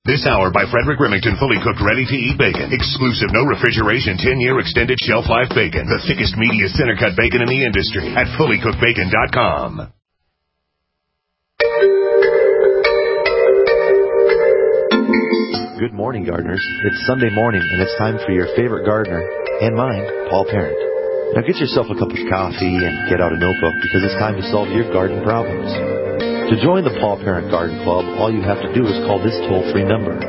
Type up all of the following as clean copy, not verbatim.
This hour by Frederick Remington, fully cooked, ready-to-eat bacon. Exclusive, no refrigeration, 10-year extended shelf life bacon. The thickest, meatiest center-cut bacon in the industry at fullycookedbacon.com. Good morning, gardeners. It's Sunday morning, and it's time for your favorite gardener, and mine, Paul Parent. Now get yourself a cup of coffee and get out a notebook, because it's time to solve your garden problems. To join the Paul Parent Garden Club, all you have to do is call this toll-free number,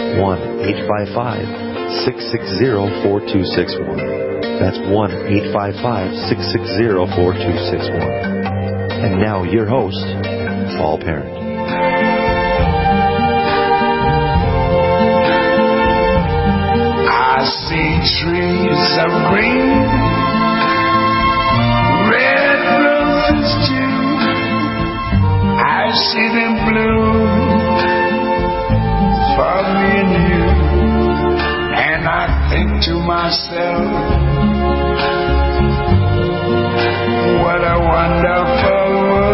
1-855-660-4261. That's 1-855-660-4261. And now your host, Paul Parent. I see trees of green, red roses too. I see them bloom for me and you. And I think to myself, what a wonderful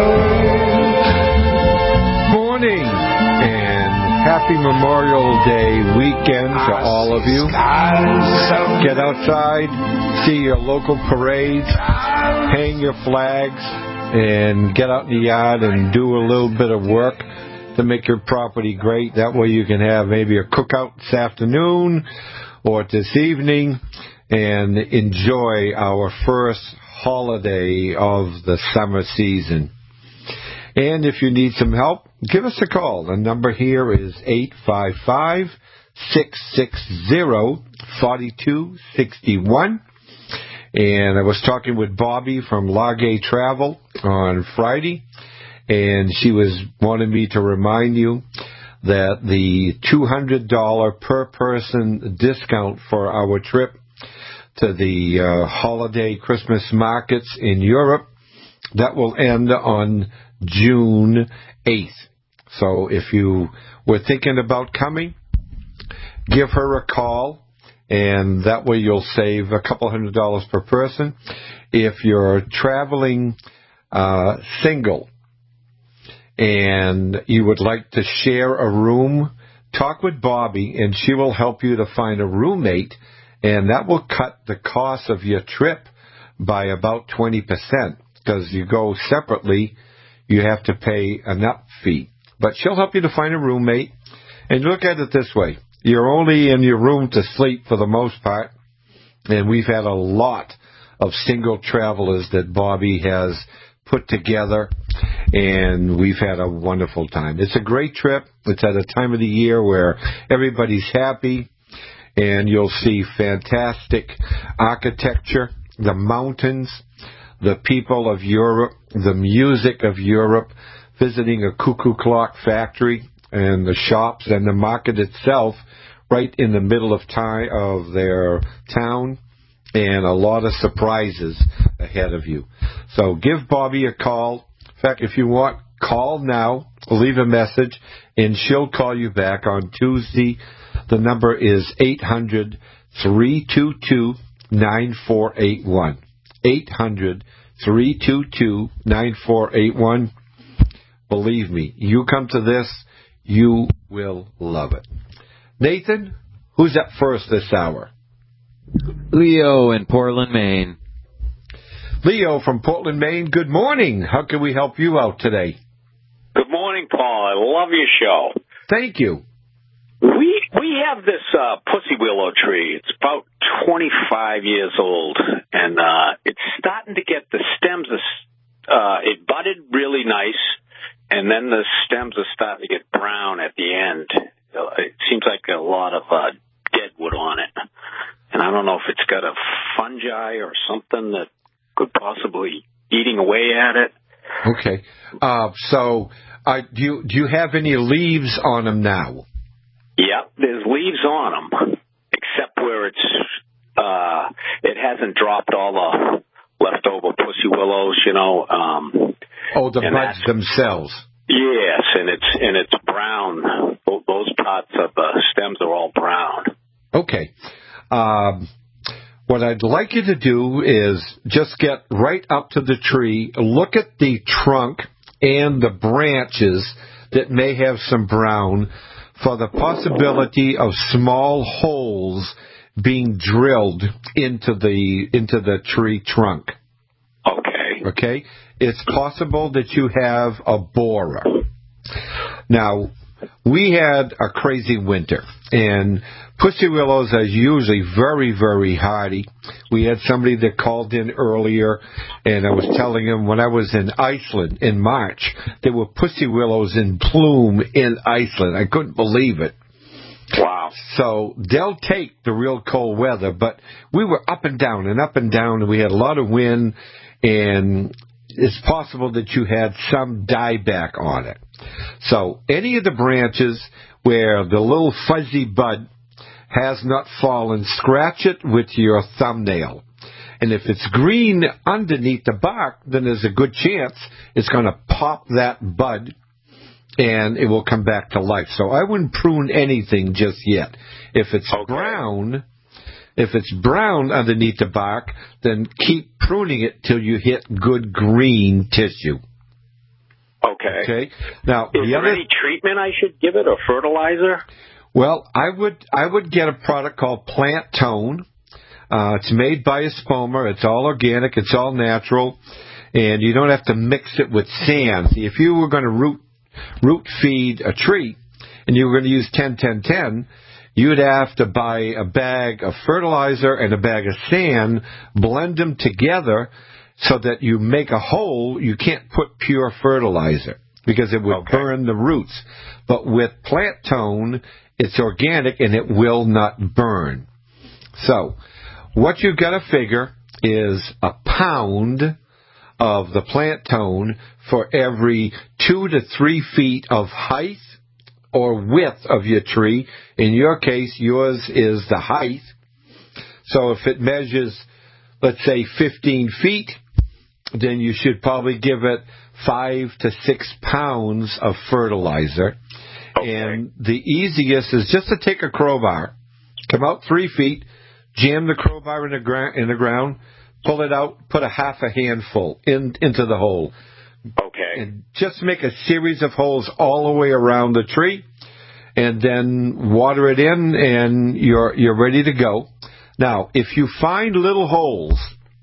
world. Morning and happy Memorial Day weekend to all of you. Get outside, see your local parades, hang your flags, and get out in the yard and do a little bit of work to make your property great. That way you can have maybe a cookout this afternoon or this evening and enjoy our first holiday of the summer season. And if you need some help, give us a call. The number here is 855-660-4261. And I was talking with Bobby from Largay Travel on Friday, and she was wanting me to remind you that the $200 per person discount for our trip to the holiday Christmas markets in Europe, that will end on June 8th. So if you were thinking about coming, give her a call, and that way you'll save a couple $100 per person. If you're traveling single and you would like to share a room, talk with Bobby, and she will help you to find a roommate, and that will cut the cost of your trip by about 20%, because you go separately, you have to pay an up fee. But she'll help you to find a roommate. And look at it this way. You're only in your room to sleep for the most part. And we've had a lot of single travelers that Bobby has put together. And we've had a wonderful time. It's a great trip. It's at a time of the year where everybody's happy. And you'll see fantastic architecture, the mountains, the people of Europe, the music of Europe, visiting a cuckoo clock factory and the shops and the market itself right in the middle of their town, and a lot of surprises ahead of you. So give Bobby a call. In fact, if you want, call now, leave a message, and she'll call you back on Tuesday. The number is 800-322-9481. 800-322-9481. Believe me, you come to this, you will love it. Nathan, who's up first this hour? Leo in Portland, Maine. Leo from Portland, Maine, good morning. How can we help you out today? Good morning, Paul. I love your show. Thank you. We have this pussy willow tree. It's about 25 years old, and it's starting to get the stems. It budded really nice, and then the stems are starting to get brown at the end. It seems like a lot of deadwood on it, and I don't know if it's got a fungi or something that could possibly eating away at it. Okay. So do you have any leaves on them now? Yeah, there's leaves on them, except where it hasn't dropped all the leftover pussy willows, you know. The buds themselves. Yes, and it's brown. Those parts of the stems are all brown. Okay. What I'd like you to do is just get right up to the tree, look at the trunk and the branches that may have some brown. for the possibility of small holes being drilled into the tree trunk. Okay. Okay? It's possible that you have a borer. Now, we had a crazy winter, and pussy willows are usually very, very hardy. We had somebody that called in earlier, and I was telling him when I was in Iceland in March, there were pussy willows in bloom in Iceland. I couldn't believe it. Wow. So they'll take the real cold weather, but we were up and down, and we had a lot of wind, and it's possible that you had some dieback on it. So any of the branches where the little fuzzy bud has not fallen, scratch it with your thumbnail. And if it's green underneath the bark, then there's a good chance it's going to pop that bud and it will come back to life. So I wouldn't prune anything just yet. If it's brown underneath the bark, then keep pruning it till you hit good green tissue. Okay. Now, is there any treatment I should give it, or fertilizer? Well, I would get a product called Plant Tone. It's made by Espoma. It's all organic. It's all natural, and you don't have to mix it with sand. See, if you were going to root feed a tree, and you were going to use 10-10-10, you'd have to buy a bag of fertilizer and a bag of sand, blend them together so that you make a hole. You can't put pure fertilizer because it would burn the roots. But with Plant Tone, it's organic and it will not burn. So what you've got to figure is a pound of the Plant Tone for every 2 to 3 feet of height or width of your tree. In your case, yours is the height. So if it measures, let's say, 15 feet, then you should probably give it 5 to 6 pounds of fertilizer. Okay. And the easiest is just to take a crowbar, come out 3 feet, jam the crowbar in the ground, pull it out, put a half a handful into the hole. Okay. And just make a series of holes all the way around the tree, and then water it in, and you're ready to go. Now, if you find little holes,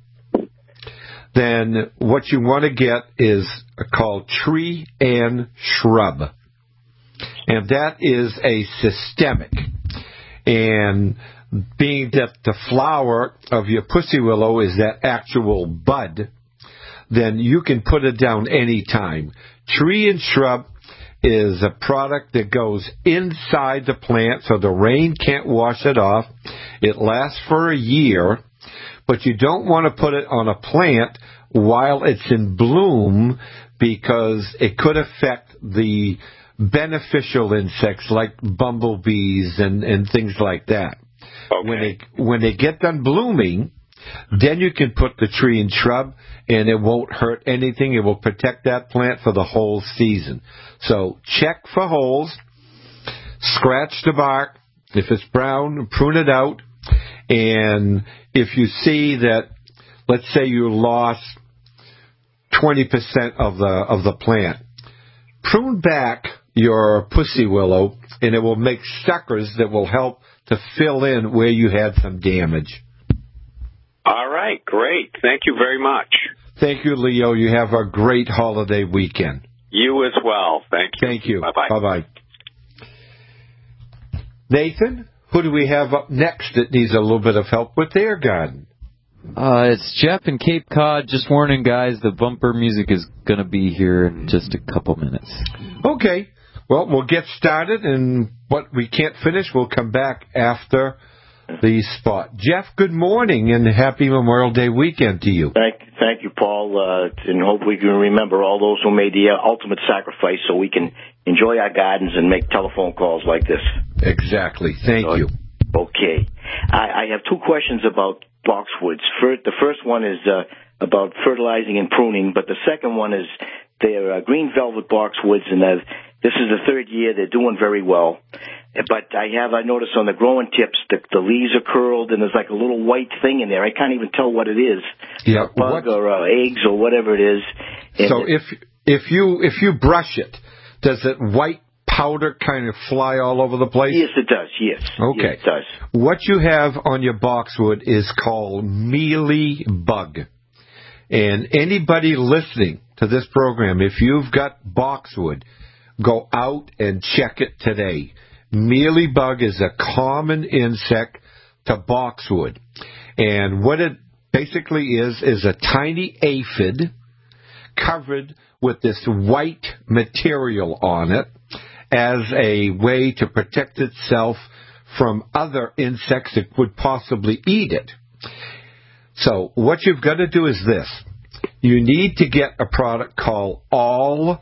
then what you want to get is called tree and shrub. And that is a systemic. And being that the flower of your pussy willow is that actual bud, then you can put it down any time. Tree and shrub is a product that goes inside the plant so the rain can't wash it off. It lasts for a year, but you don't want to put it on a plant while it's in bloom because it could affect the beneficial insects like bumblebees and things like that. Okay. When they get done blooming, then you can put the tree and shrub, and it won't hurt anything. It will protect that plant for the whole season. So check for holes, scratch the bark. If it's brown, prune it out. And if you see that, let's say you lost 20% of the plant, prune back your pussy willow, and it will make suckers that will help to fill in where you had some damage. All right, great. Thank you very much. Thank you, Leo. You have a great holiday weekend. You as well. Thank you. Thank you. Bye-bye. Bye-bye. Nathan, who do we have up next that needs a little bit of help with their garden? It's Jeff in Cape Cod. Just warning, guys, the bumper music is going to be here in just a couple minutes. Okay. Well, we'll get started, and what we can't finish, we'll come back after the spot. Jeff, good morning, and happy Memorial Day weekend to you. Thank you, Paul, and hopefully we can remember all those who made the ultimate sacrifice so we can enjoy our gardens and make telephone calls like this. Exactly. Thank you. Okay. I have two questions about boxwoods. The first one is about fertilizing and pruning, but the second one is they're green velvet boxwoods, and this is the third year. They're doing very well. But I noticed on the growing tips that the leaves are curled, and there's like a little white thing in there. I can't even tell what it is. Yeah, a bug or eggs or whatever it is. And so if you brush it, does it white powder kind of fly all over the place? Yes, it does. Yes. Okay. Yes, it does. What you have on your boxwood is called mealy bug. And anybody listening to this program, if you've got boxwood, go out and check it today. Mealy bug is a common insect to boxwood. And what it basically is a tiny aphid covered with this white material on it as a way to protect itself from other insects that would possibly eat it. So what you've got to do is this. You need to get a product called All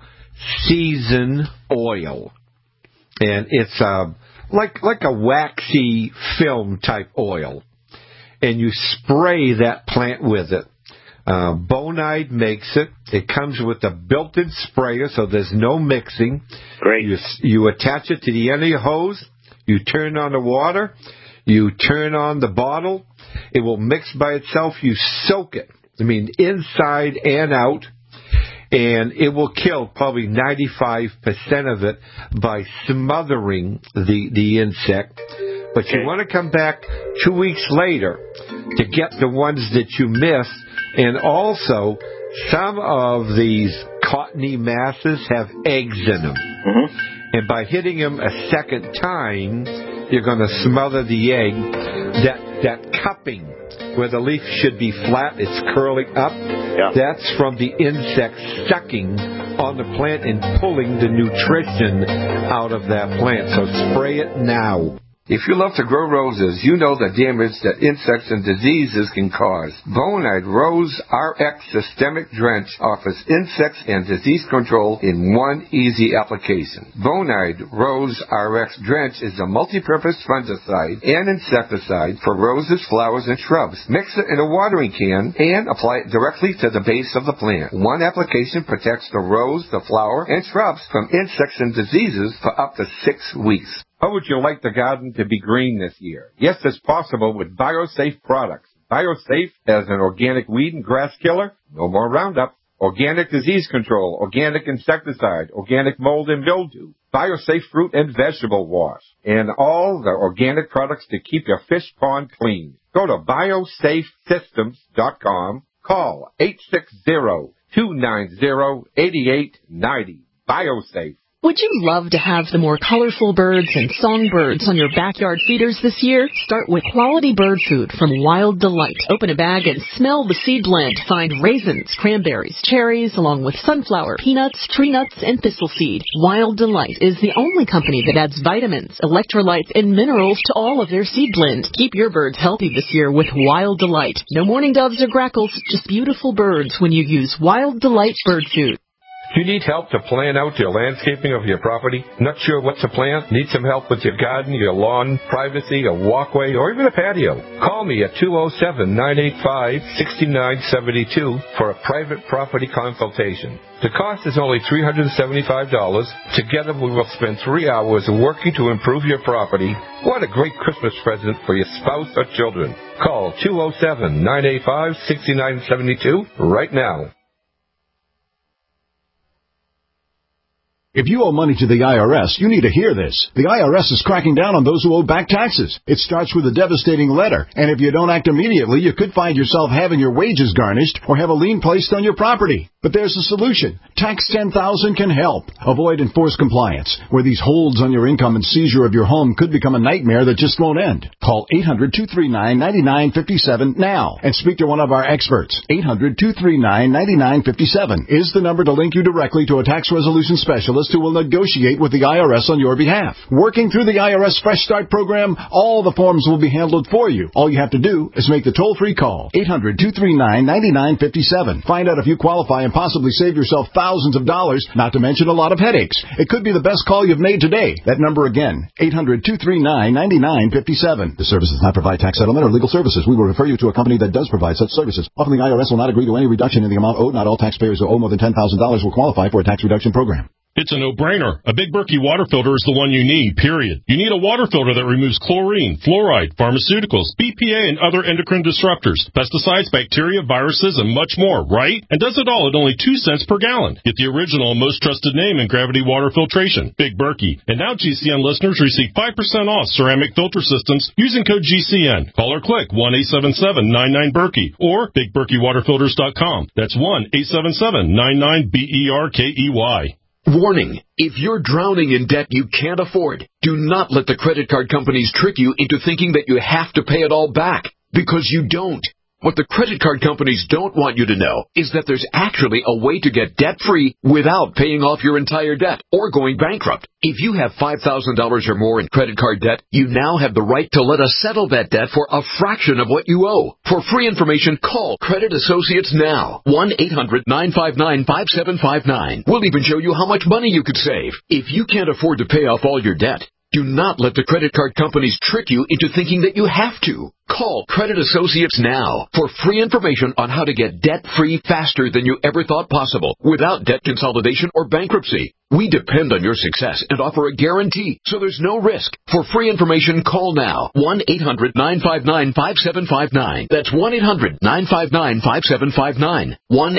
Season Oil. And it's like a waxy film type oil. And you spray that plant with it. Bonide makes it. It comes with a built-in sprayer, so there's no mixing. Great. You attach it to the end of your hose. You turn on the water. You turn on the bottle. It will mix by itself. You soak it. I mean, inside and out. And it will kill probably 95% of it by smothering the insect. But you want to come back 2 weeks later to get the ones that you missed. And also, some of these cottony masses have eggs in them. Mm-hmm. And by hitting them a second time, you're going to smother the egg. That cupping where the leaf should be flat, it's curling up. Yeah. That's from the insect sucking on the plant and pulling the nutrition out of that plant. So spray it now. If you love to grow roses, you know the damage that insects and diseases can cause. Bonide Rose RX Systemic Drench offers insects and disease control in one easy application. Bonide Rose RX Drench is a multi-purpose fungicide and insecticide for roses, flowers, and shrubs. Mix it in a watering can and apply it directly to the base of the plant. One application protects the rose, the flower, and shrubs from insects and diseases for up to 6 weeks. How would you like the garden to be green this year? Yes, it's possible with BioSafe products. BioSafe has an organic weed and grass killer, no more Roundup, organic disease control, organic insecticide, organic mold and mildew, BioSafe fruit and vegetable wash, and all the organic products to keep your fish pond clean. Go to biosafesystems.com. Call 860-290-8890. BioSafe. Would you love to have the more colorful birds and songbirds on your backyard feeders this year? Start with quality bird food from Wild Delight. Open a bag and smell the seed blend. Find raisins, cranberries, cherries, along with sunflower, peanuts, tree nuts, and thistle seed. Wild Delight is the only company that adds vitamins, electrolytes, and minerals to all of their seed blend. Keep your birds healthy this year with Wild Delight. No mourning doves or grackles, just beautiful birds when you use Wild Delight bird food. Do you need help to plan out your landscaping of your property? Not sure what to plant? Need some help with your garden, your lawn, privacy, a walkway, or even a patio? Call me at 207-985-6972 for a private property consultation. The cost is only $375. Together we will spend 3 hours working to improve your property. What a great Christmas present for your spouse or children. Call 207-985-6972 right now. If you owe money to the IRS, you need to hear this. The IRS is cracking down on those who owe back taxes. It starts with a devastating letter, and if you don't act immediately, you could find yourself having your wages garnished or have a lien placed on your property. But there's a solution. Tax 10,000 can help. Avoid enforced compliance, where these holds on your income and seizure of your home could become a nightmare that just won't end. Call 800-239-9957 now and speak to one of our experts. 800-239-9957 is the number to link you directly to a tax resolution specialist who will negotiate with the IRS on your behalf. Working through the IRS Fresh Start program, all the forms will be handled for you. All you have to do is make the toll-free call. 800-239-9957. Find out if you qualify and possibly save yourself thousands of dollars, not to mention a lot of headaches. It could be the best call you've made today. That number again, 800-239-9957. The service does not provide tax settlement or legal services. We will refer you to a company that does provide such services. Often the IRS will not agree to any reduction in the amount owed. Not all taxpayers who owe more than $10,000 will qualify for a tax reduction program. It's a no-brainer. A Big Berkey water filter is the one you need, period. You need a water filter that removes chlorine, fluoride, pharmaceuticals, BPA, and other endocrine disruptors, pesticides, bacteria, viruses, and much more, right? And does it all at only 2 cents per gallon. Get the original and most trusted name in gravity water filtration, Big Berkey. And now GCN listeners receive 5% off ceramic filter systems using code GCN. Call or click 1-877-99-BERKEY or BigBerkeyWaterFilters.com. That's 1-877-99-BERKEY. Warning, if you're drowning in debt you can't afford, do not let the credit card companies trick you into thinking that you have to pay it all back, because you don't. What the credit card companies don't want you to know is that there's actually a way to get debt-free without paying off your entire debt or going bankrupt. If you have $5,000 or more in credit card debt, you now have the right to let us settle that debt for a fraction of what you owe. For free information, call Credit Associates now. 1-800-959-5759. We'll even show you how much money you could save. If you can't afford to pay off all your debt, do not let the credit card companies trick you into thinking that you have to. Call Credit Associates now for free information on how to get debt-free faster than you ever thought possible without debt consolidation or bankruptcy. We depend on your success and offer a guarantee, so there's no risk. For free information, call now. 1-800-959-5759. That's 1-800-959-5759.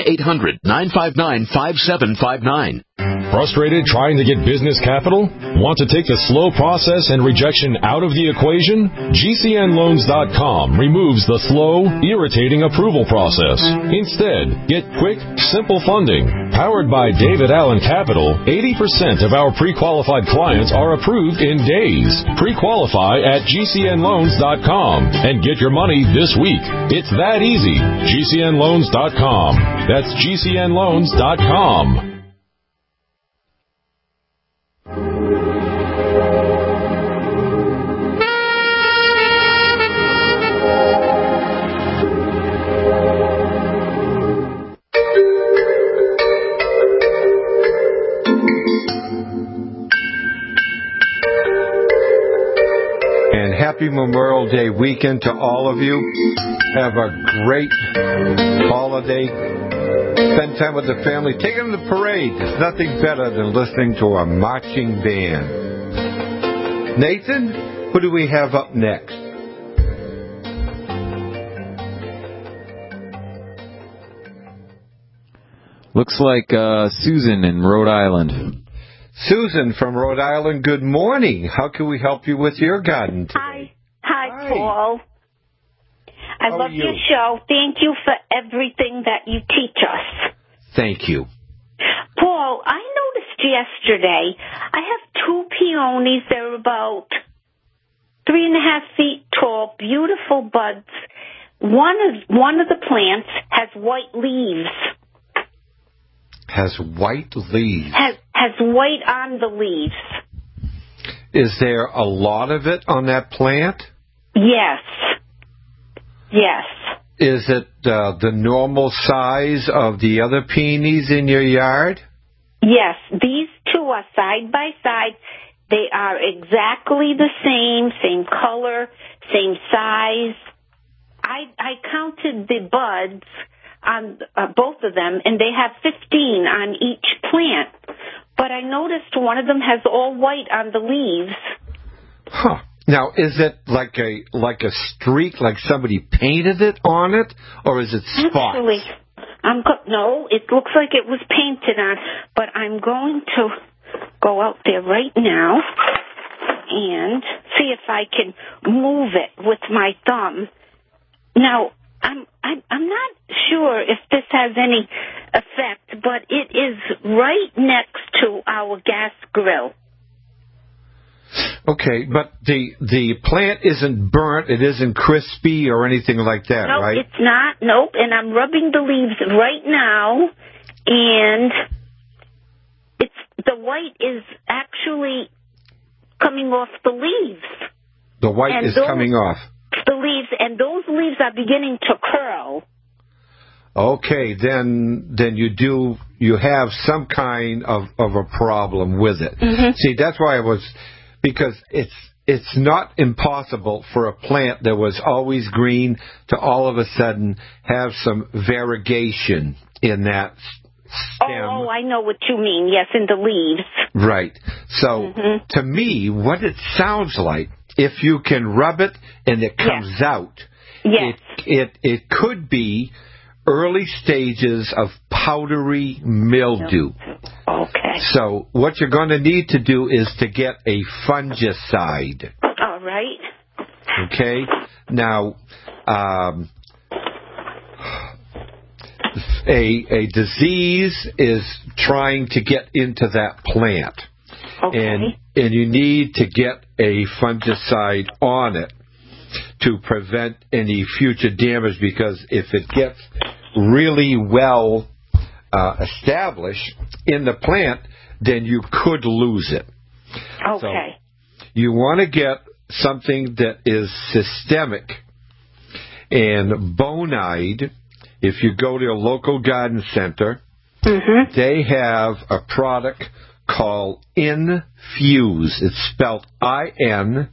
1-800-959-5759. Frustrated trying to get business capital? Want to take the slow process and rejection out of the equation? GCNLoans.com removes the slow, irritating approval process. Instead, get quick, simple funding. Powered by David Allen Capital, 80% of our pre-qualified clients are approved in days. Pre-qualify at GCNLoans.com and get your money this week. It's that easy. GCNLoans.com. That's GCNLoans.com. Happy Memorial Day weekend to all of you. Have a great holiday. Spend time with the family. Take them to the parade. There's nothing better than listening to a marching band. Nathan, who do we have up next? Looks like Susan in Rhode Island. Susan from Rhode Island, good morning. How can we help you with your garden today? Hi, Paul. I love your show. Thank you for everything that you teach us. Thank you. Paul, I noticed yesterday I have 2 peonies. They're about 3.5 feet tall, beautiful buds. One of the plants has white leaves. Has white leaves? Has white on the leaves. Is there a lot of it on that plant? Yes. Yes. Is it the normal size of the other peonies in your yard? Yes. These 2 are side by side. They are exactly the same color, same size. I counted the buds on both of them, and they have 15 on each plant. But I noticed one of them has all white on the leaves. Huh. Now, is it like a streak, like somebody painted it on it, or is it spots? Actually, no, it looks like it was painted on, but I'm going to go out there right now and see if I can move it with my thumb. Now, I'm not sure if this has any effect, but it is right next to our gas grill. Okay, but the plant isn't burnt, it isn't crispy or anything like that, right? No, it's not. Nope, and I'm rubbing the leaves right now, and the white is actually coming off the leaves. The white is coming off. The leaves, and those leaves are beginning to curl. Okay, then you have some kind of a problem with it. Mm-hmm. See, that's why because it's not impossible for a plant that was always green to all of a sudden have some variegation in that stem. Oh, I know what you mean. Yes, in the leaves. Right. So, to me, what it sounds like, if you can rub it and it comes out, it could be early stages of powdery mildew. Okay. So, what you're going to need to do is to get a fungicide. All right. Okay? Now, a disease is trying to get into that plant. Okay. And you need to get a fungicide on it to prevent any future damage, because if it gets really well established in the plant, then you could lose it. Okay. So you want to get something that is systemic. And Bonide, if you go to a local garden center, they have a product called Infuse. It's spelled INFUSE.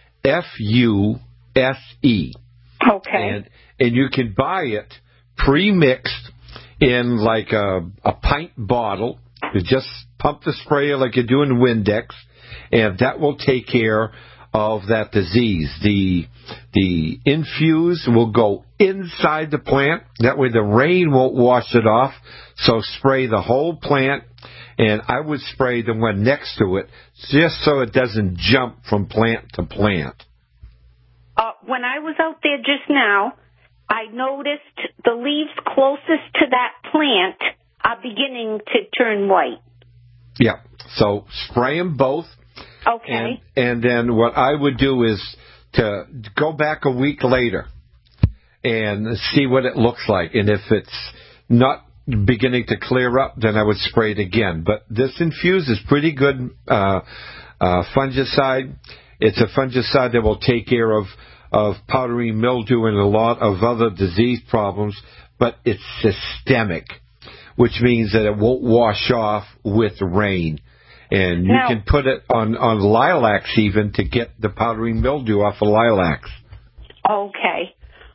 Okay. And you can buy it pre-mixed in like a pint bottle. You just pump the sprayer like you do in Windex, and that will take care of that disease. The Infuse will go inside the plant. That way the rain won't wash it off. So spray the whole plant, and I would spray the one next to it just so it doesn't jump from plant to plant. When I was out there just now, I noticed the leaves closest to that plant are beginning to turn white. Yeah. So spray them both. Okay. And then what I would do is to go back a week later and see what it looks like. And if it's not beginning to clear up, then I would spray it again. But this Infuse is pretty good fungicide. It's a fungicide that will take care of powdery mildew and a lot of other disease problems, but it's systemic, which means that it won't wash off with rain. And you can put it on lilacs even to get the powdery mildew off of lilacs. Okay.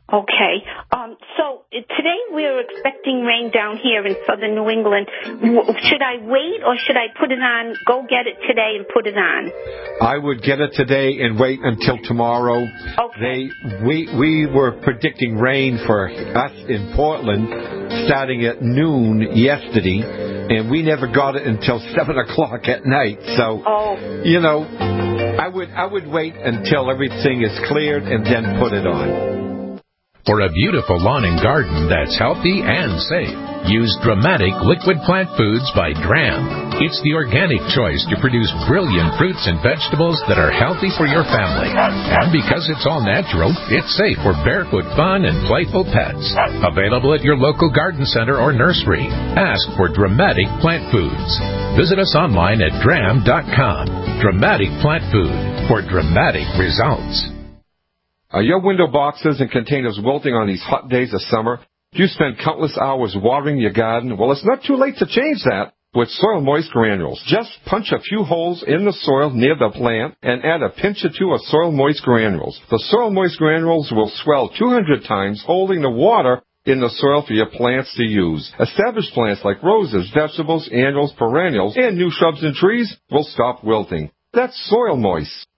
So today we're expecting rain down here in southern New England. Should I wait or should I put it on, go get it today and put it on? I would get it today and wait until tomorrow. Okay. We were predicting rain for us in Portland starting at noon yesterday, and we never got it until 7 o'clock at night. So, you know, I would wait until everything is cleared and then put it on. For a beautiful lawn and garden that's healthy and safe, use Dramatic Liquid Plant Foods by Dram. It's the organic choice to produce brilliant fruits and vegetables that are healthy for your family. And because it's all natural, it's safe for barefoot fun and playful pets. Available at your local garden center or nursery. Ask for Dramatic Plant Foods. Visit us online at dram.com. Dramatic Plant Food for dramatic results. Are your window boxes and containers wilting on these hot days of summer? Do you spend countless hours watering your garden? Well, it's not too late to change that with Soil Moist Granules. Just punch a few holes in the soil near the plant and add a pinch or two of Soil Moist Granules. The Soil Moist Granules will swell 200 times, holding the water in the soil for your plants to use. Established plants like roses, vegetables, annuals, perennials, and new shrubs and trees will stop wilting. That's Soil Moist.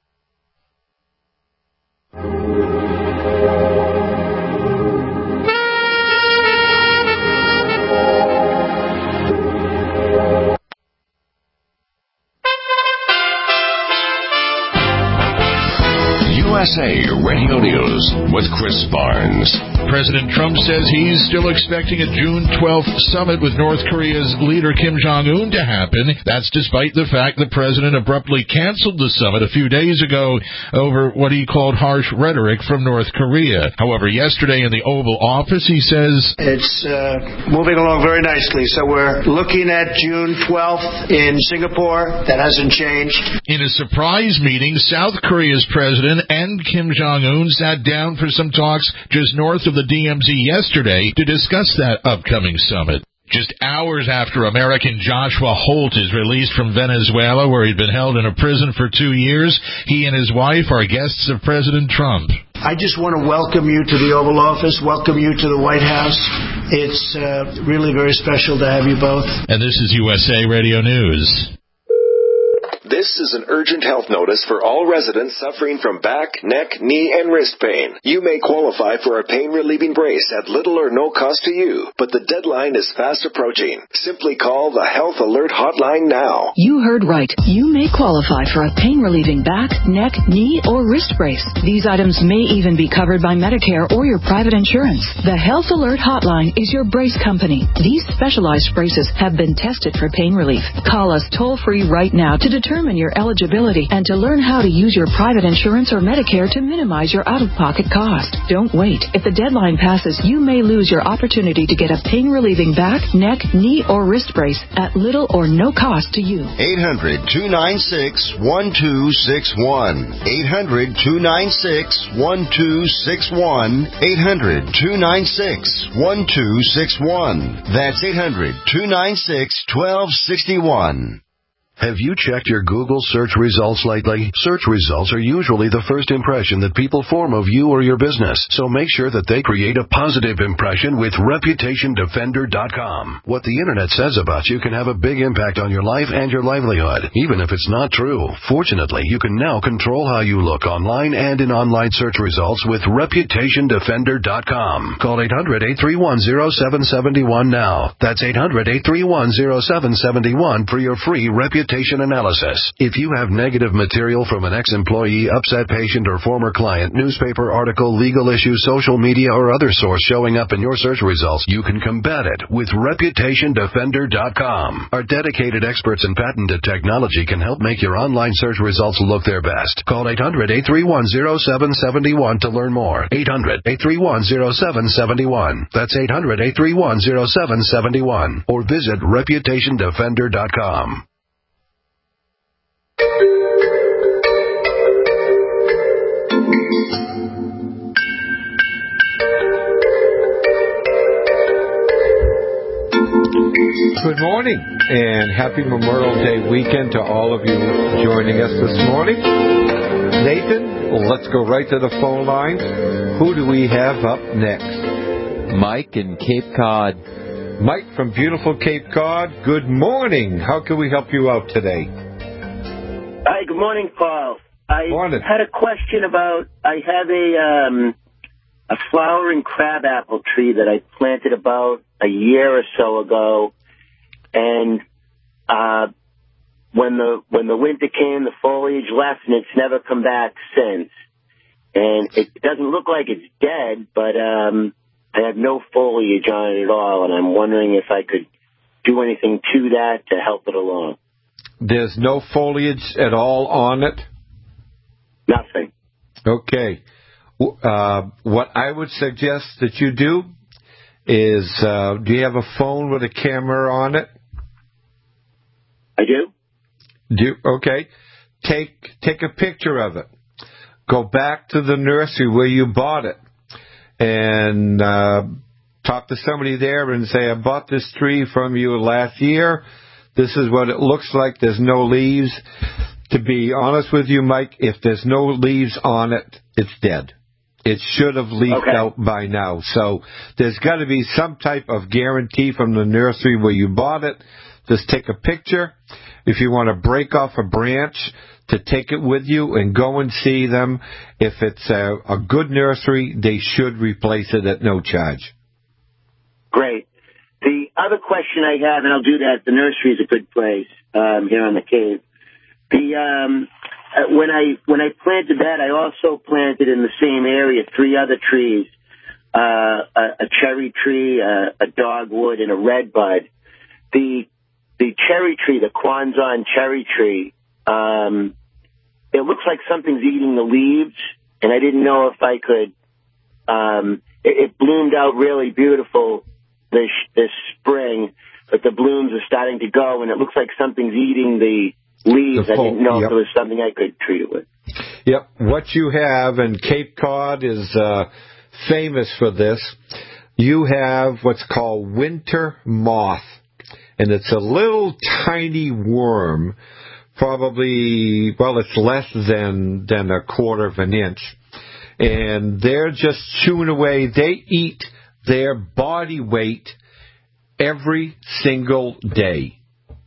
USA Radio News with Chris Barnes. President Trump says he's still expecting a June 12th summit with North Korea's leader Kim Jong-un to happen. That's despite the fact the president abruptly canceled the summit a few days ago over what he called harsh rhetoric from North Korea. However, yesterday in the Oval Office, he says, it's moving along very nicely. So we're looking at June 12th in Singapore. That hasn't changed. In a surprise meeting, South Korea's president and Kim Jong-un sat down for some talks just north of the DMZ yesterday to discuss that upcoming summit. Just hours after American Joshua Holt is released from Venezuela, where he'd been held in a prison for 2 years, he and his wife are guests of President Trump. I just want to welcome you to the Oval Office, welcome you to the White House. It's really very special to have you both. And this is USA Radio News. This is an urgent health notice for all residents suffering from back, neck, knee, and wrist pain. You may qualify for a pain-relieving brace at little or no cost to you, but the deadline is fast approaching. Simply call the Health Alert Hotline now. You heard right. You may qualify for a pain-relieving back, neck, knee, or wrist brace. These items may even be covered by Medicare or your private insurance. The Health Alert Hotline is your brace company. These specialized braces have been tested for pain relief. Call us toll-free right now to determine your eligibility and to learn how to use your private insurance or Medicare to minimize your out-of-pocket cost. Don't wait. If the deadline passes, you may lose your opportunity to get a pain-relieving back, neck, knee, or wrist brace at little or no cost to you. 800-296-1261. 800-296-1261. 800-296-1261. That's 800-296-1261. Have you checked your Google search results lately? Search results are usually the first impression that people form of you or your business, so make sure that they create a positive impression with ReputationDefender.com. What the Internet says about you can have a big impact on your life and your livelihood, even if it's not true. Fortunately, you can now control how you look online and in online search results with ReputationDefender.com. Call 800-831-0771 now. That's 800-831-0771 for your free reputation analysis. If you have negative material from an ex-employee, upset patient, or former client, newspaper article, legal issue, social media, or other source showing up in your search results, you can combat it with ReputationDefender.com. Our dedicated experts in patented technology can help make your online search results look their best. Call 800-831-0771 to learn more. 800-831-0771. That's 800-831-0771. Or visit ReputationDefender.com. Good morning, and happy Memorial Day weekend to all of you joining us this morning. Nathan, let's go right to the phone lines. Who do we have up next? Mike in Cape Cod. Mike from beautiful Cape Cod, good morning. How can we help you out today? Hi, good morning, Paul. Morning. Had a question about, I have a flowering crabapple tree that I planted about a year or so ago, and when the winter came, the foliage left, and it's never come back since. And it doesn't look like it's dead, but I have no foliage on it at all, and I'm wondering if I could do anything to that to help it along. There's no foliage at all on it? Nothing. Okay. What I would suggest that you do is, do you have a phone with a camera on it? I do. Okay. Take a picture of it. Go back to the nursery where you bought it and talk to somebody there and say, I bought this tree from you last year. This is what it looks like. There's no leaves. To be honest with you, Mike, if there's no leaves on it, it's dead. It should have leafed out by now. So there's got to be some type of guarantee from the nursery where you bought it. Just take a picture. If you want to break off a branch, to take it with you and go and see them. If it's a good nursery, they should replace it at no charge. Great. The other question I have, and I'll do that, the nursery is a good place here on the Cape. When I planted that, I also planted in the same area 3 other trees, a cherry tree, a dogwood, and a redbud. The cherry tree, the Kwanzan cherry tree, it looks like something's eating the leaves, and I didn't know if I could. It bloomed out really beautiful this spring, but the blooms are starting to go, and it looks like something's eating the leaves. I didn't know if there was something I could treat it with. Yep. What you have, and Cape Cod is famous for this, you have what's called winter moth. And it's a little tiny worm, probably, well, it's less than a quarter of an inch. and they're just chewing away. They eat their body weight every single day.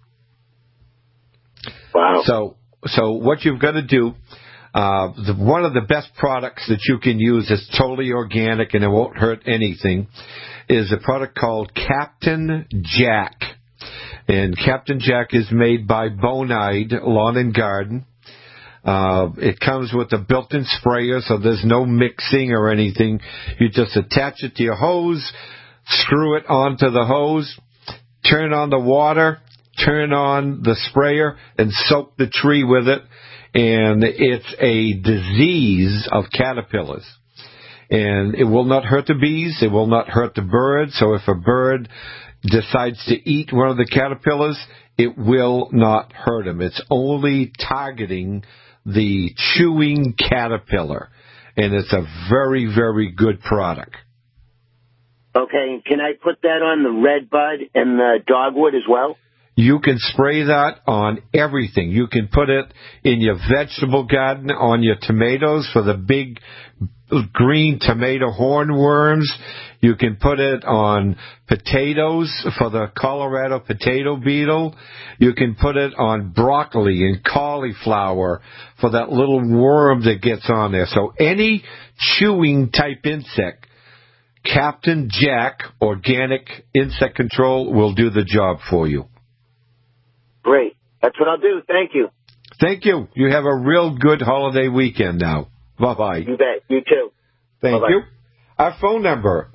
Wow. So what you've got to do, one of the best products that you can use is totally organic and it won't hurt anything, is a product called Captain Jack. And Captain Jack is made by Bonide Lawn and Garden. It comes with a built-in sprayer, so there's no mixing or anything. You just attach it to your hose, screw it onto the hose, turn on the water, turn on the sprayer, and soak the tree with it. And it's a disease of caterpillars. And it will not hurt the bees. It will not hurt the birds. So if a bird decides to eat one of the caterpillars, it will not hurt them. It's only targeting the chewing caterpillar. And it's a very, very good product. Okay, can I put that on the redbud and the dogwood as well? You can spray that on everything. You can put it in your vegetable garden, on your tomatoes for the big green tomato hornworms. You can put it on potatoes for the Colorado potato beetle. You can put it on broccoli and cauliflower for that little worm that gets on there. So any chewing type insect, Captain Jack Organic Insect Control will do the job for you. Great. That's what I'll do. Thank you. Thank you. You have a real good holiday weekend now. Bye-bye. You bet. You too. Thank Bye-bye. you. Our phone number,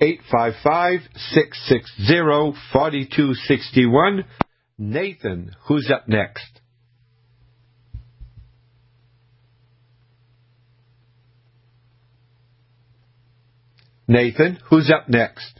855-660-4261. Nathan, who's up next? Nathan, who's up next?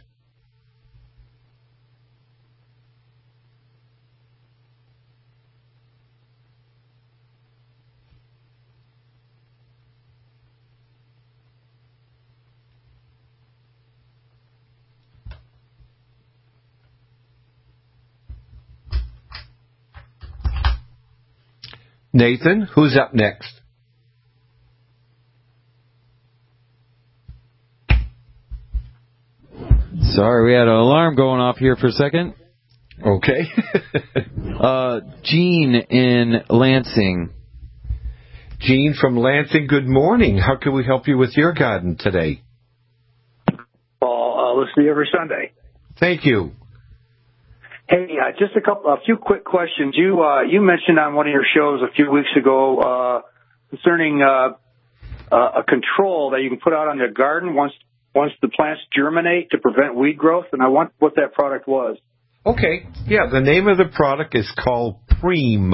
Nathan, who's up next? Sorry, we had an alarm going off here for a second. Okay. Gene in Lansing. Gene from Lansing, good morning. How can we help you with your garden today? Well, I'll listen to you every Sunday. Thank you. Hey, just a few quick questions. You mentioned on one of your shows a few weeks ago concerning a control that you can put out on your garden once the plants germinate to prevent weed growth, and I want what that product was. Okay. Yeah, the name of the product is called Preem.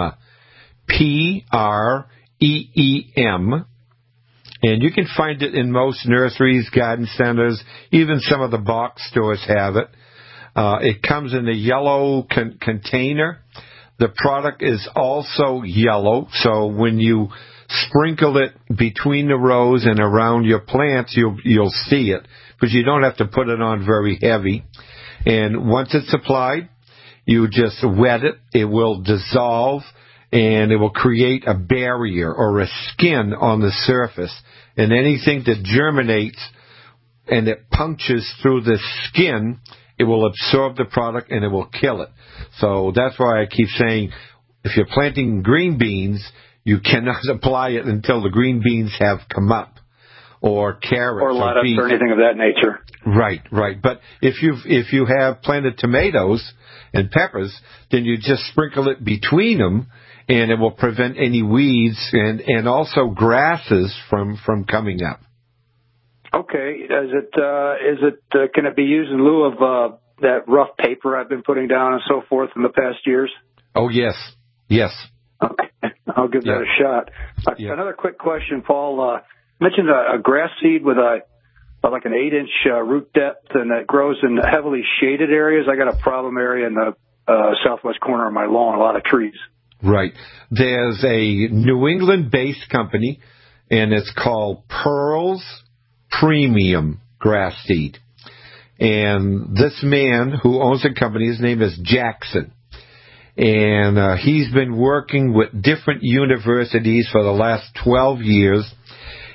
Preem. And you can find it in most nurseries, garden centers, even some of the box stores have it. It comes in a yellow container. The product is also yellow, so when you sprinkle it between the rows and around your plants, you'll see it, because you don't have to put it on very heavy. And once it's applied, you just wet it. It will dissolve, and it will create a barrier or a skin on the surface. And anything that germinates and it punctures through the skin, it will absorb the product and it will kill it. So that's why I keep saying, if you're planting green beans, you cannot apply it until the green beans have come up, or carrots, or lettuce, or anything of that nature. Right. But if you have planted tomatoes and peppers, then you just sprinkle it between them, and it will prevent any weeds and also grasses from coming up. Okay. Can it be used in lieu of that rough paper I've been putting down and so forth in the past years? Oh, yes. Okay. I'll give that a shot. Another quick question, Paul. Mentioned a grass seed with like an 8-inch root depth, and that grows in heavily shaded areas. I got a problem area in the southwest corner of my lawn, a lot of trees. Right. There's a New England-based company, and it's called Pearls Premium Grass Seed. And this man who owns the company, his name is Jackson. And he's been working with different universities for the last 12 years.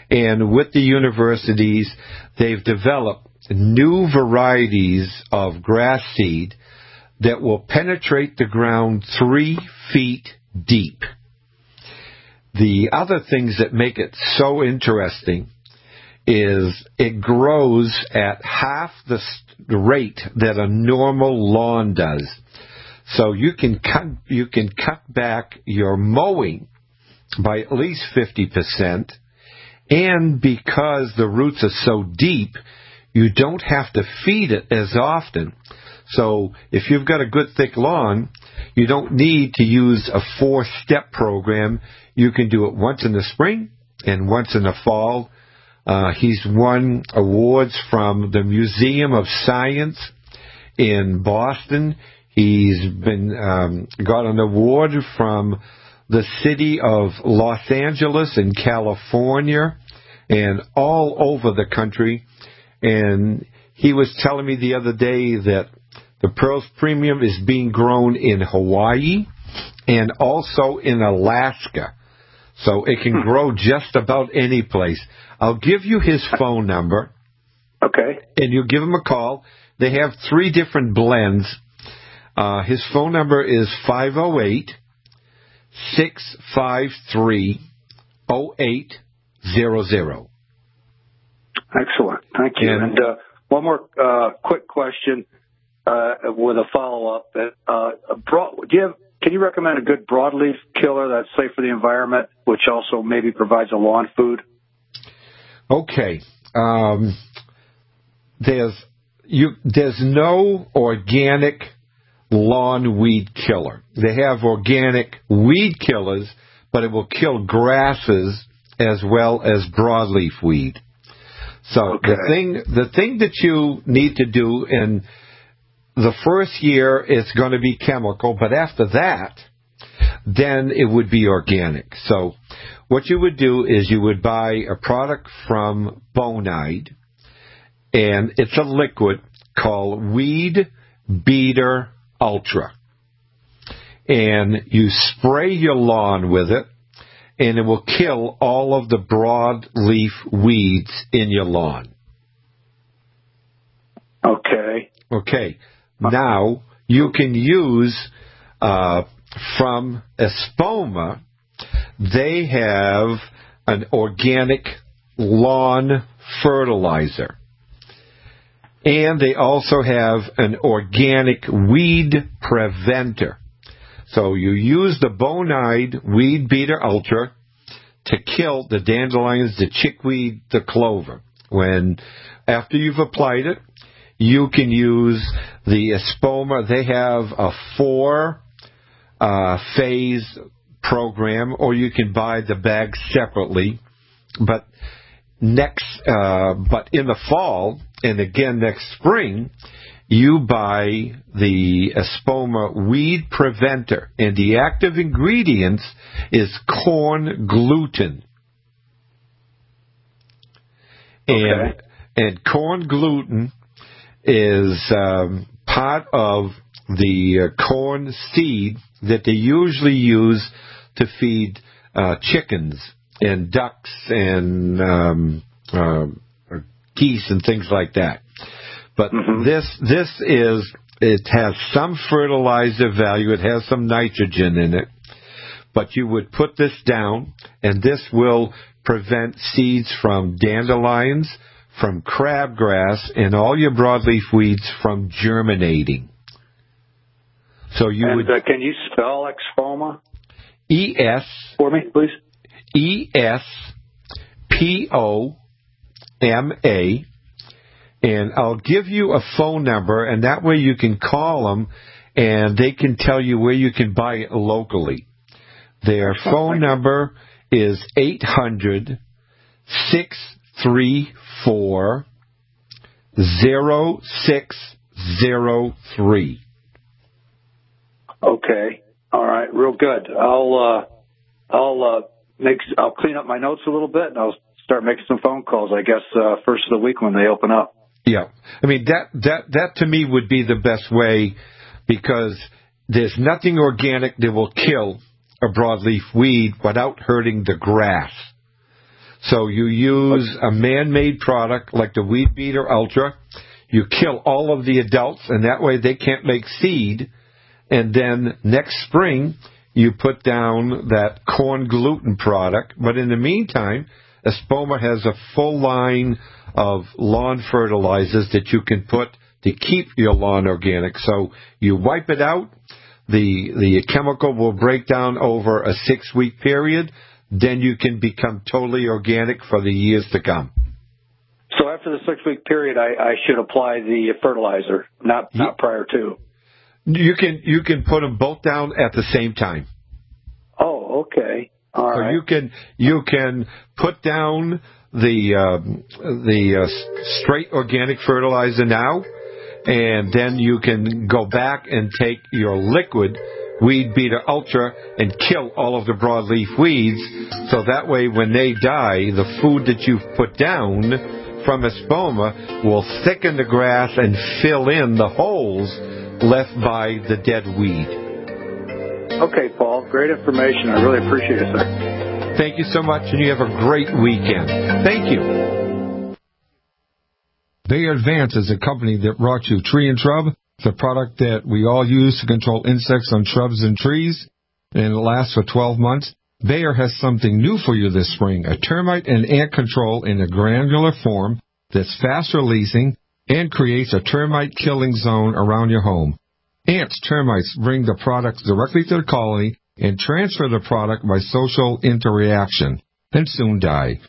And with the universities, they've developed new varieties of grass seed that will penetrate the ground 3 feet deep. The other things that make it so interesting is it grows at half the rate that a normal lawn does. So you can cut back your mowing by at least 50%, and because the roots are so deep, you don't have to feed it as often. So if you've got a good thick lawn, you don't need to use a 4-step program. You can do it once in the spring and once in the fall. He's won awards from the Museum of Science in Boston. He's been got an award from the city of Los Angeles in California and all over the country. And he was telling me the other day that the Pearls Premium is being grown in Hawaii and also in Alaska. So it can grow just about any place. I'll give you his phone number. Okay. And you give him a call. They have 3 different blends. His phone number is 508-653-0800. Excellent. Thank you. And one more quick question with a follow-up. Can you recommend a good broadleaf killer that's safe for the environment, which also maybe provides a lawn food? Okay. There's no organic lawn weed killer. They have organic weed killers, but it will kill grasses as well as broadleaf weed. So the thing that you need to do in the first year, it's going to be chemical, but after that, then it would be organic. So what you would do is you would buy a product from Bonide, and it's a liquid called Weed Beater Ultra. And you spray your lawn with it, and it will kill all of the broadleaf weeds in your lawn. Okay. Now, you can use from Espoma, they have an organic lawn fertilizer. And they also have an organic weed preventer. So you use the Bonide Weed Beater Ultra to kill the dandelions, the chickweed, the clover. After you've applied it, you can use the Espoma. They have a 4-phase program, or you can buy the bag separately. But in the fall, and again next spring, you buy the Espoma Weed Preventer, and the active ingredients is corn gluten. And corn gluten is part of the corn seed that they usually use to feed chickens and ducks and geese and things like that. But it has some fertilizer value. It has some nitrogen in it. But you would put this down, and this will prevent seeds from dandelions, from crabgrass, and all your broadleaf weeds from germinating. So can you spell Espoma? E-S. For me, please. E-S-P-O-M-A. And I'll give you a phone number, and that way you can call them, and they can tell you where you can buy it locally. Their phone number is 800-634-0603. Okay. All right. Real good. I'll clean up my notes a little bit, and I'll start making some phone calls, I guess, first of the week when they open up. Yeah. I mean, that to me would be the best way, because there's nothing organic that will kill a broadleaf weed without hurting the grass. So you use a man-made product like the Weed Beater Ultra. You kill all of the adults, and that way they can't make seed. And then next spring, you put down that corn gluten product. But in the meantime, Espoma has a full line of lawn fertilizers that you can put to keep your lawn organic. So you wipe it out, the chemical will break down over a 6-week period, then you can become totally organic for the years to come. So after the 6-week period, I should apply the fertilizer, not prior to. You can put them both down at the same time. Oh, okay. All right. So you can put down the straight organic fertilizer now, and then you can go back and take your liquid Weed Beater Ultra and kill all of the broadleaf weeds. So that way, when they die, the food that you've put down from Espoma will thicken the grass and fill in the holes left by the dead weed. Okay, Paul. Great information. I really appreciate it, sir. Thank you so much, and you have a great weekend. Thank you. Bayer Advance is a company that brought you Tree and Shrub. It's a product that we all use to control insects on shrubs and trees, and it lasts for 12 months. Bayer has something new for you this spring, a termite and ant control in a granular form that's fast releasing and creates a termite killing zone around your home. Ants, termites bring the product directly to the colony and transfer the product by social interaction, then soon die.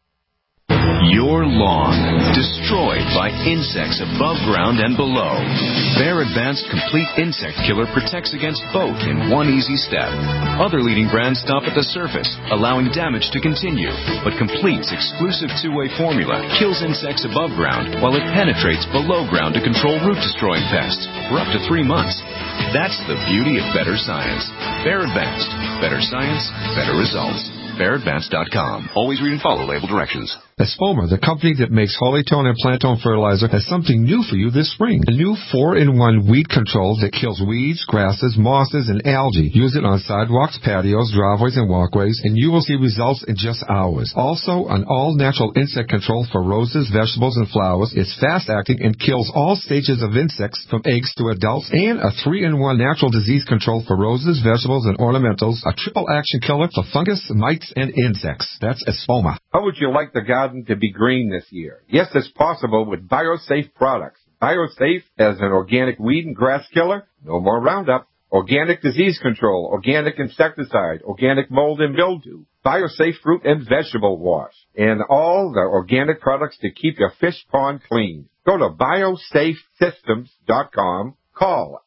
Your lawn, destroyed by insects above ground and below. Bayer Advanced Complete Insect Killer protects against both in one easy step. Other leading brands stop at the surface, allowing damage to continue. But Complete's exclusive two-way formula kills insects above ground while it penetrates below ground to control root-destroying pests for up to 3 months. That's the beauty of better science. Bayer Advanced. Better science, better results. BayerAdvanced.com. Always read and follow label directions. Espoma, the company that makes Holytone and Plantone fertilizer, has something new for you this spring. A new 4-in-1 weed control that kills weeds, grasses, mosses, and algae. Use it on sidewalks, patios, driveways, and walkways, and you will see results in just hours. Also, an all-natural insect control for roses, vegetables, and flowers. It's fast-acting and kills all stages of insects from eggs to adults. And a 3-in-1 natural disease control for roses, vegetables, and ornamentals. A triple-action killer for fungus, mites, and insects. That's Espoma. How would you like the garden to be green this year? Yes, it's possible with BioSafe products. BioSafe as an organic weed and grass killer, no more Roundup, organic disease control, organic insecticide, organic mold and mildew, BioSafe fruit and vegetable wash, and all the organic products to keep your fish pond clean. Go to biosafesystems.com. Call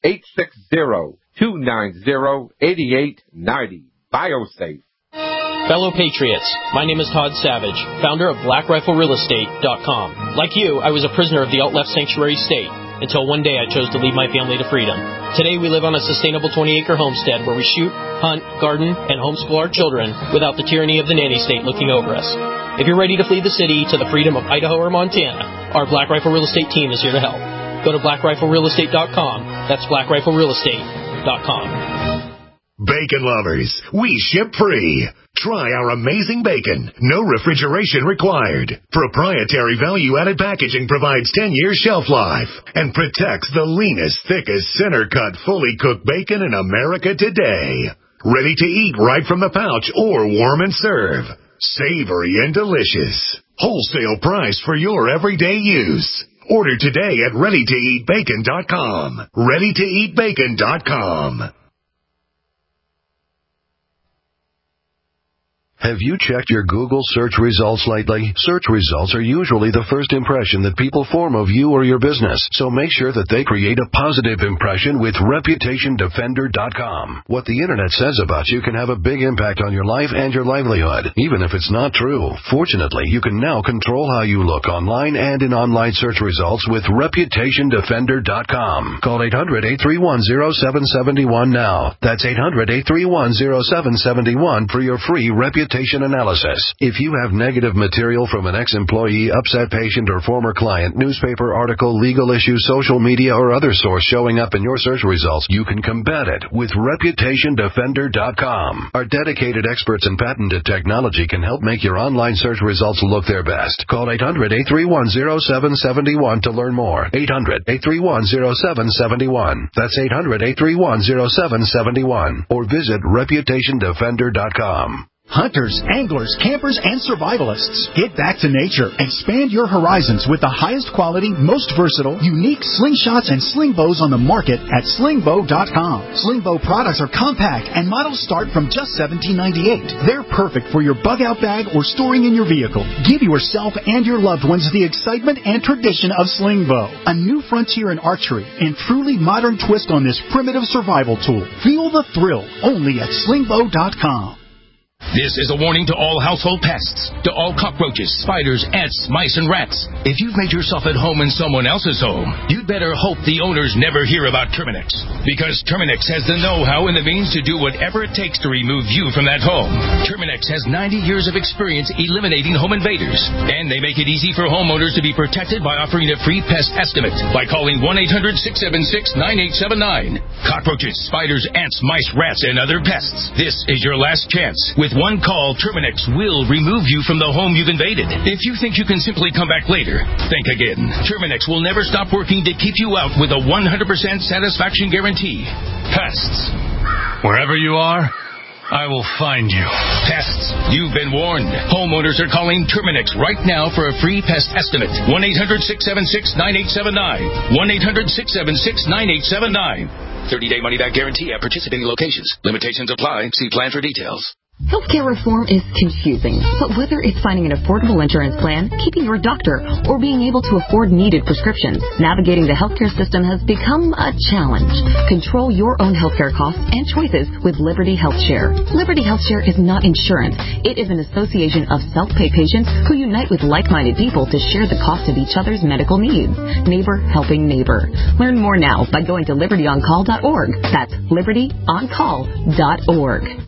860-290-8890. BioSafe. Fellow Patriots, my name is Todd Savage, founder of BlackRifleRealEstate.com. Like you, I was a prisoner of the alt-left sanctuary state until one day I chose to lead my family to freedom. Today we live on a sustainable 20-acre homestead where we shoot, hunt, garden, and homeschool our children without the tyranny of the nanny state looking over us. If you're ready to flee the city to the freedom of Idaho or Montana, our Black Rifle Real Estate team is here to help. Go to BlackRifleRealEstate.com. That's BlackRifleRealEstate.com. Bacon lovers, we ship free. Try our amazing bacon. No refrigeration required. Proprietary value-added packaging provides 10 years shelf life and protects the leanest, thickest, center-cut, fully cooked bacon in America today. Ready to eat right from the pouch or warm and serve. Savory and delicious. Wholesale price for your everyday use. Order today at ReadyToEatBacon.com. ReadyToEatBacon.com. Have you checked your Google search results lately? Search results are usually the first impression that people form of you or your business, so make sure that they create a positive impression with ReputationDefender.com. What the Internet says about you can have a big impact on your life and your livelihood, even if it's not true. Fortunately, you can now control how you look online and in online search results with ReputationDefender.com. Call 800-831-0771 now. That's 800-831-0771 for your free Reputation reputation analysis. If you have negative material from an ex-employee, upset patient, or former client, newspaper article, legal issue, social media, or other source showing up in your search results, you can combat it with ReputationDefender.com. Our dedicated experts in patented technology can help make your online search results look their best. Call 800-831-0771 to learn more. 800-831-0771. That's 800-831-0771. Or visit ReputationDefender.com. Hunters, anglers, campers, and survivalists. Get back to nature. Expand your horizons with the highest quality, most versatile, unique slingshots and sling bows on the market at slingbow.com. Sling bow products are compact and models start from just $17.98. They're perfect for your bug-out bag or storing in your vehicle. Give yourself and your loved ones the excitement and tradition of sling bow. A new frontier in archery and truly modern twist on this primitive survival tool. Feel the thrill only at slingbow.com. This is a warning to all household pests, to all cockroaches, spiders, ants, mice, and rats. If you've made yourself at home in someone else's home, you'd better hope the owners never hear about Terminix. Because Terminix has the know-how and the means to do whatever it takes to remove you from that home. Terminix has 90 years of experience eliminating home invaders. And they make it easy for homeowners to be protected by offering a free pest estimate by calling 1-800-676-9879. Cockroaches, spiders, ants, mice, rats, and other pests. This is your last chance. With one call, Terminix will remove you from the home you've invaded. If you think you can simply come back later, think again. Terminix will never stop working to keep you out with a 100% satisfaction guarantee. Pests. Wherever you are, I will find you. Pests, you've been warned. Homeowners are calling Terminix right now for a free pest estimate. 1-800-676-9879. 1-800-676-9879. 30-day money-back guarantee at participating locations. Limitations apply. See plan for details. Healthcare reform is confusing, but whether it's finding an affordable insurance plan, keeping your doctor, or being able to afford needed prescriptions, navigating the healthcare system has become a challenge. Control your own healthcare costs and choices with Liberty HealthShare. Liberty HealthShare is not insurance. It is an association of self-pay patients who unite with like-minded people to share the cost of each other's medical needs. Neighbor helping neighbor. Learn more now by going to libertyoncall.org. That's libertyoncall.org.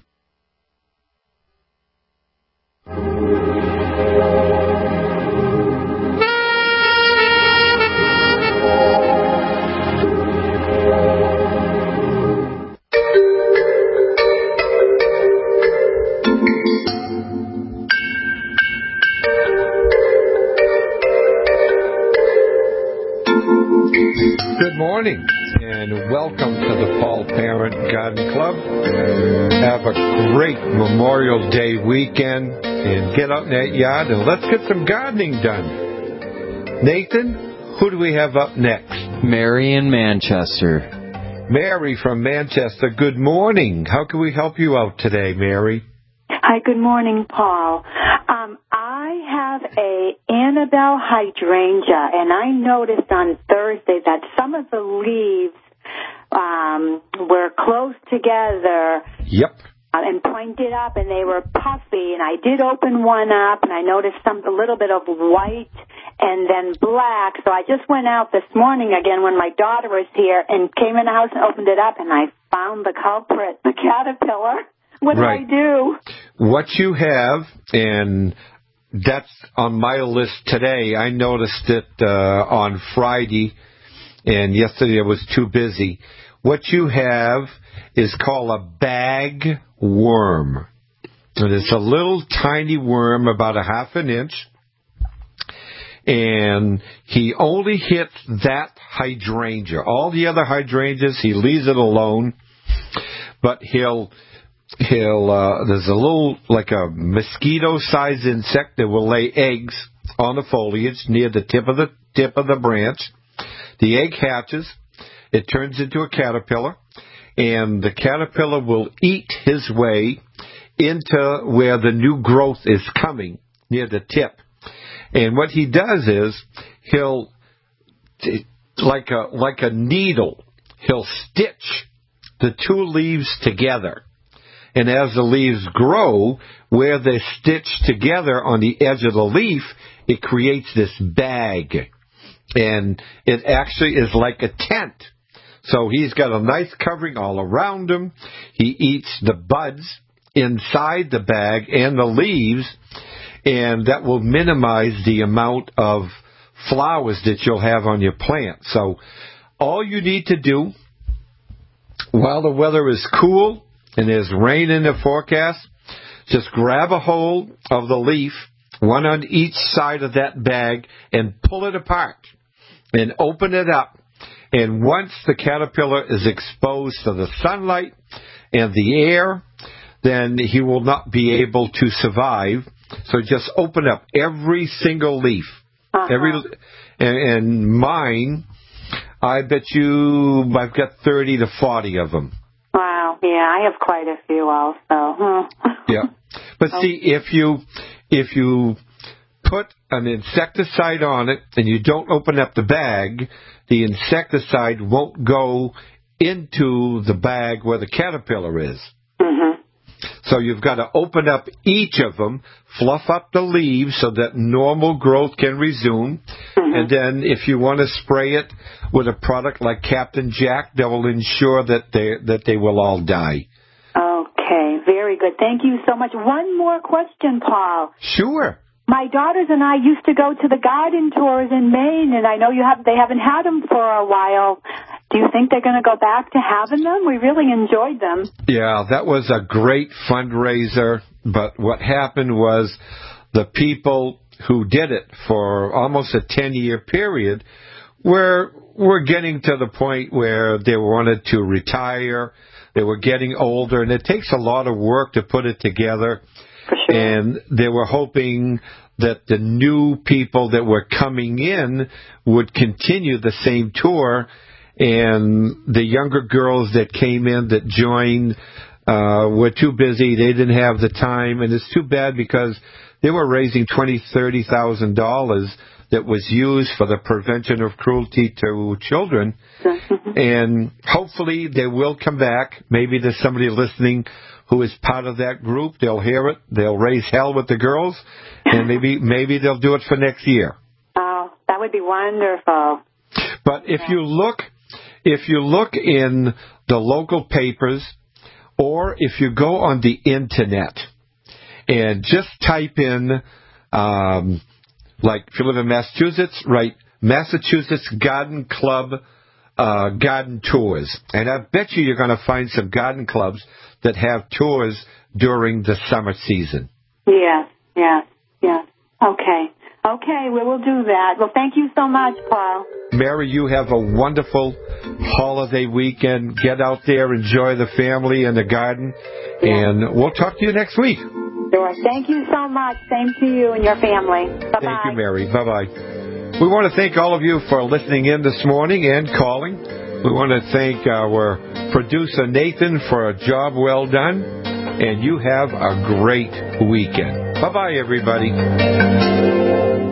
Good morning, and welcome to the Paul Parent Garden Club. Have a great Memorial Day weekend, and get out in that yard, and let's get some gardening done. Nathan, who do we have up next? Mary in Manchester. Mary from Manchester, good morning. How can we help you out today, Mary? Hi, good morning, Paul. I have a Annabelle hydrangea, and I noticed on Thursday that some of the leaves were close together. Yep. And pointed up, and they were puffy. And I did open one up, and I noticed a little bit of white and then black. So I just went out this morning again when my daughter was here and came in the house and opened it up, and I found the culprit, the caterpillar. What do I do? What you have, and that's on my list today. I noticed it on Friday, and yesterday I was too busy. What you have is called a bag worm. And it's a little tiny worm, about a half an inch. And he only hits that hydrangea. All the other hydrangeas, he leaves it alone. But he'll there's a little, like a mosquito-sized insect that will lay eggs on the foliage near the tip of the branch. The egg hatches. It turns into a caterpillar, and the caterpillar will eat his way into where the new growth is coming, near the tip. And what he does is he'll, like a needle, he'll stitch the two leaves together. And as the leaves grow, where they're stitched together on the edge of the leaf, it creates this bag. And it actually is like a tent. So he's got a nice covering all around him. He eats the buds inside the bag and the leaves, and that will minimize the amount of flowers that you'll have on your plant. So all you need to do while the weather is cool and there's rain in the forecast, just grab a hold of the leaf, one on each side of that bag, and pull it apart and open it up. And once the caterpillar is exposed to the sunlight and the air, then he will not be able to survive. So just open up every single leaf. And mine, I bet you I've got 30 to 40 of them. Wow, yeah, I have quite a few also. Yeah. But see, if you put an insecticide on it and you don't open up the bag, the insecticide won't go into the bag where the caterpillar is. So you've got to open up each of them, fluff up the leaves so that normal growth can resume. And then if you want to spray it with a product like Captain Jack, that will ensure that they will all die. Okay, very good. Thank you so much. One more question, Paul. Sure. My daughters and I used to go to the garden tours in Maine, and I know they haven't had them for a while. Do you think they're going to go back to having them? We really enjoyed them. Yeah, that was a great fundraiser, but what happened was the people who did it for almost a 10-year period were getting to the point where they wanted to retire. They were getting older, and it takes a lot of work to put it together. For sure. And they were hoping that the new people that were coming in would continue the same tour, and the younger girls that came in that joined were too busy. They didn't have the time, and it's too bad because they were raising $20,000, $30,000 that was used for the prevention of cruelty to children. And hopefully they will come back. Maybe there's somebody listening who is part of that group. They'll hear it. They'll raise hell with the girls, and maybe they'll do it for next year. Oh, that would be wonderful. But if you look in the local papers, or if you go on the internet and just type in, like if you live in Massachusetts, write Massachusetts Garden Club garden tours. And I bet you're going to find some garden clubs that have tours during the summer season. Yes. Okay, we will do that. Well, thank you so much, Paul. Mary, you have a wonderful holiday weekend. Get out there, enjoy the family and the garden, and we'll talk to you next week. Sure. Thank you so much. Same to you and your family. Bye-bye. Thank you, Mary. Bye-bye. We want to thank all of you for listening in this morning and calling. We want to thank our producer, Nathan, for a job well done. And you have a great weekend. Bye-bye, everybody.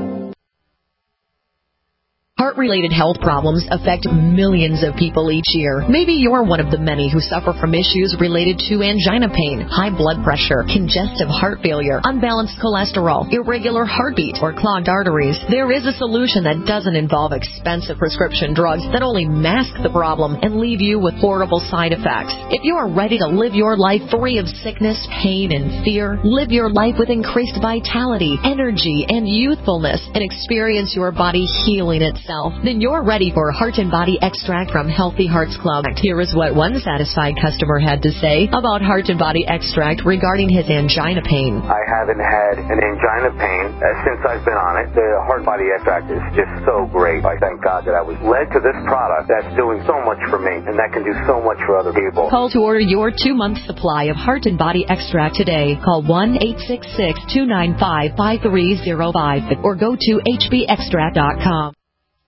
Heart-related health problems affect millions of people each year. Maybe you're one of the many who suffer from issues related to angina pain, high blood pressure, congestive heart failure, unbalanced cholesterol, irregular heartbeat, or clogged arteries. There is a solution that doesn't involve expensive prescription drugs that only mask the problem and leave you with horrible side effects. If you are ready to live your life free of sickness, pain, and fear, live your life with increased vitality, energy, and youthfulness, and experience your body healing itself, then you're ready for Heart and Body Extract from Healthy Hearts Club. Here is what one satisfied customer had to say about Heart and Body Extract regarding his angina pain. I haven't had an angina pain since I've been on it. The Heart Body Extract is just so great. I thank God that I was led to this product that's doing so much for me and that can do so much for other people. Call to order your 2-month supply of Heart and Body Extract today. Call 1-866-295-5305 or go to hbextract.com.